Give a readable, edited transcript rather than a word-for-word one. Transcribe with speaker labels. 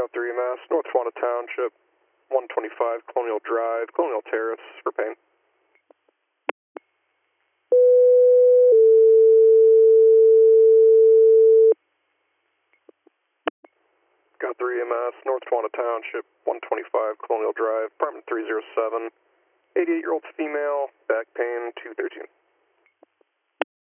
Speaker 1: Got 3 EMS, North Swana Township, 125 Colonial Drive, Colonial Terrace for pain. Got 3 EMS, North Swana Township, 125 Colonial Drive, apartment 307, 88-year-old female, back pain, 213.